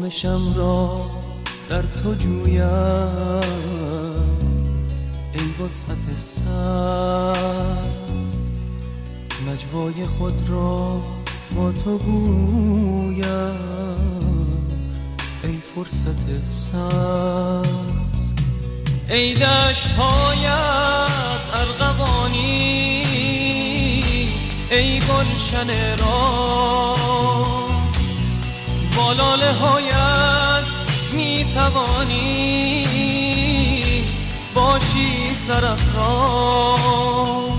آرامشم را در تو جویم، ای وسعت سبز نجوای خود را با تو گویم، ای فرصت سبز. ای دشت‌هایت ارغوانی، ای گلشن راز، با لاله هایت می توانی باشی سرافراز.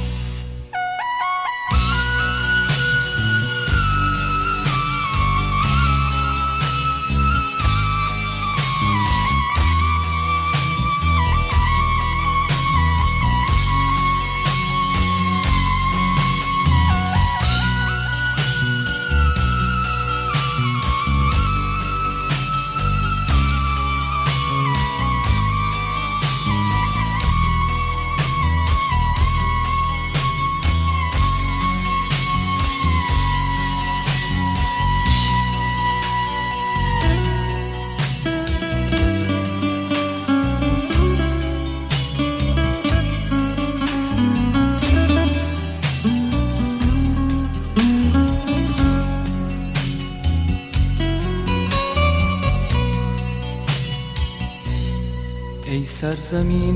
ای سرزمین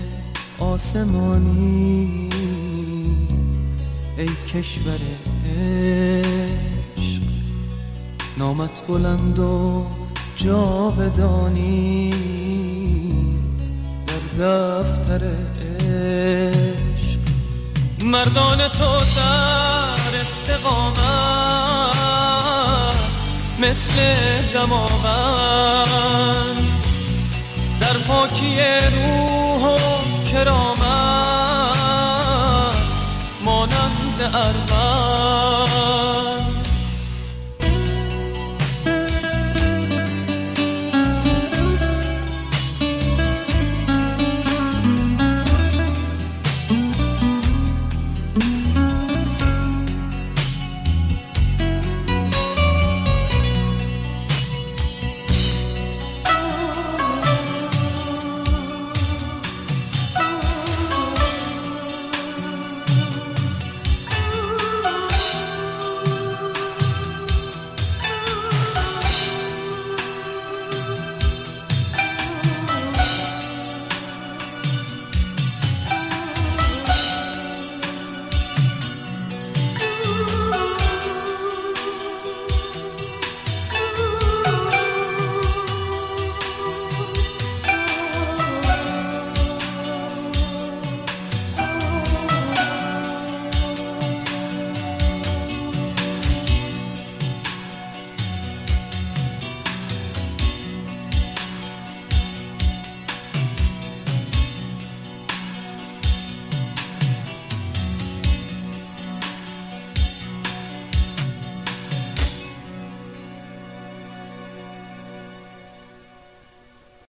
آسمانی، ای کشور عشق، نامت بلند و جاودانی در دفتر عشق. مردان تو در استقامت مثل دماوند، در پاکی روح و کرامت مانند ارغوان.